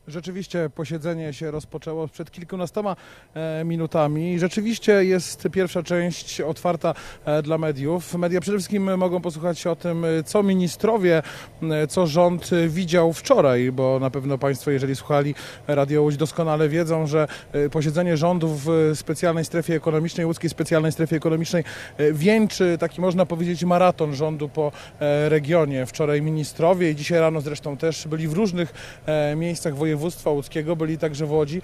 Rzeczywiście posiedzenie się rozpoczęło przed kilkunastoma minutami. Rzeczywiście jest pierwsza część otwarta dla mediów. Media przede wszystkim mogą posłuchać o tym, co ministrowie, co rząd widział wczoraj, bo na pewno Państwo, jeżeli słuchali Radio Łódź, doskonale wiedzą, że posiedzenie rządu w specjalnej strefie ekonomicznej, łódzkiej specjalnej strefie ekonomicznej wieńczy taki, można powiedzieć, maraton rządu po regionie. Wczoraj ministrowie i dzisiaj rano zresztą też byli w różnych miejscach województwa łódzkiego, byli także w Łodzi,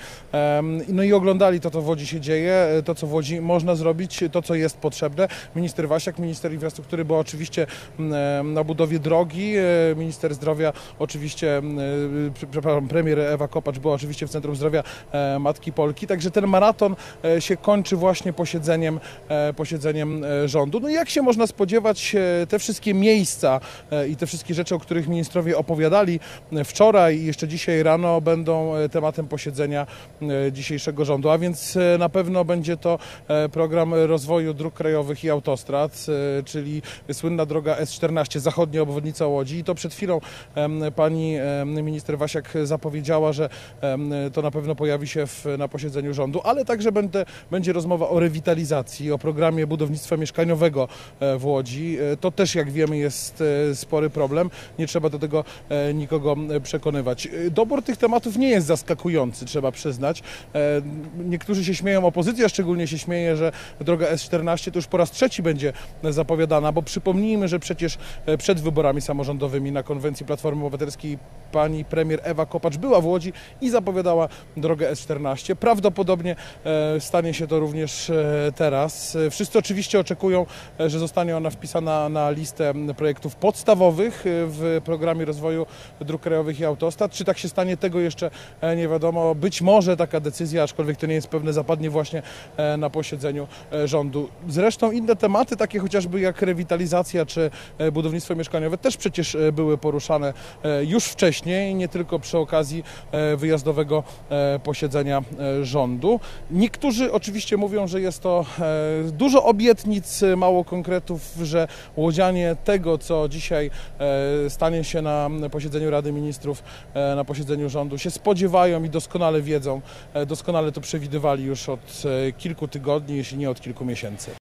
no i oglądali to, co w Łodzi się dzieje, to, co w Łodzi można zrobić, to, co jest potrzebne. Minister Wasiak, minister infrastruktury był oczywiście na budowie drogi, minister zdrowia oczywiście, przepraszam, premier Ewa Kopacz była oczywiście w Centrum Zdrowia Matki Polki, także ten maraton się kończy właśnie posiedzeniem rządu. No i jak się można spodziewać, te wszystkie miejsca i te wszystkie rzeczy, o których ministrowie opowiadali wczoraj i jeszcze dzisiaj rano, będą tematem posiedzenia dzisiejszego rządu, a więc na pewno będzie to program rozwoju dróg krajowych i autostrad, czyli słynna droga S14, zachodnia obwodnica Łodzi. I to przed chwilą pani minister Wasiak zapowiedziała, że to na pewno pojawi się na posiedzeniu rządu, ale także będzie rozmowa o rewitalizacji, o programie budownictwa mieszkaniowego w Łodzi. To też, jak wiemy, jest spory problem. Nie trzeba do tego nikogo przekonywać. Dobór tych tematów nie jest zaskakujący, trzeba przyznać. Niektórzy się śmieją, opozycja szczególnie się śmieje, że droga S14 to już po raz trzeci będzie zapowiadana, bo przypomnijmy, że przecież przed wyborami samorządowymi na konwencji Platformy Obywatelskiej pani premier Ewa Kopacz była w Łodzi i zapowiadała drogę S14. Prawdopodobnie stanie się to również teraz. Wszyscy oczywiście oczekują, że zostanie ona wpisana na listę projektów podstawowych w programie rozwoju dróg krajowych i autostrad. Czy tak się stanie, tego jeszcze nie wiadomo. Być może taka decyzja, aczkolwiek to nie jest pewne, zapadnie właśnie na posiedzeniu rządu. Zresztą inne tematy, takie chociażby jak rewitalizacja czy budownictwo mieszkaniowe, też przecież były poruszane już wcześniej, nie tylko przy okazji wyjazdowego posiedzenia rządu. Niektórzy oczywiście mówią, że jest to dużo obietnic, mało konkretów, że łodzianie tego, co dzisiaj stanie się na posiedzeniu Rady Ministrów, na posiedzeniu rządu, się spodziewają i doskonale wiedzą, doskonale to przewidywali już od kilku tygodni, jeśli nie od kilku miesięcy.